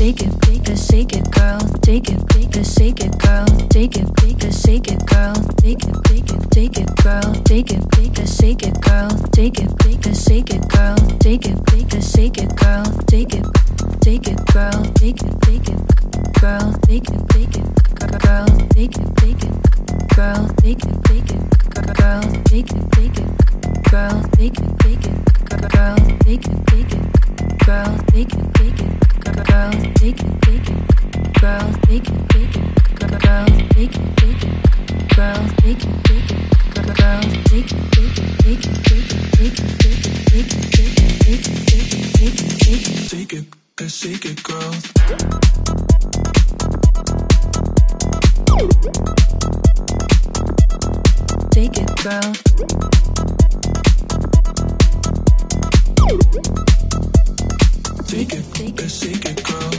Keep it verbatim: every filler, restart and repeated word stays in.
take it, take it, shake it, girl, take it, take it, shake it, girl, take it, take it, shake it, girl, take it, take it, take it, girl, take it, take it, shake it, girl, take it, take it, shake it, girl, take it, take it, shake it, girl, take it, take it, girl, take it, take it, girl, take it, take it, girl, take it, take it, girl, take it, take it, girl, take it, take it, girl, take it, take it, girl, take it, take it, girl, take it, take it, girl, take it, take it, girl, take it, take it, girl, take it, take it, girl, take it, take it, girl, take it, take it, take it, take it, take it, take it, take it, take it, take it, take it, take it, take it, take it, and shake it, girl. Take it, girl. Take it, and shake it, girl.